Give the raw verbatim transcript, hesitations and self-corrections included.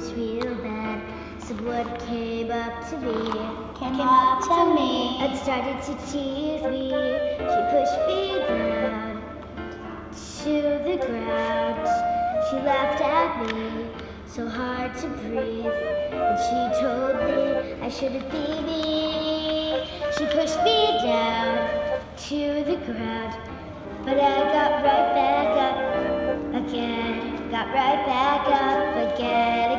was real bad. Someone came up to me, Came up to me. and started to tease me. She pushed me down to the ground. She laughed at me, so hard to breathe. And she told me I shouldn't be me. She pushed me down to the ground, but I got right back up again. Got right back up again.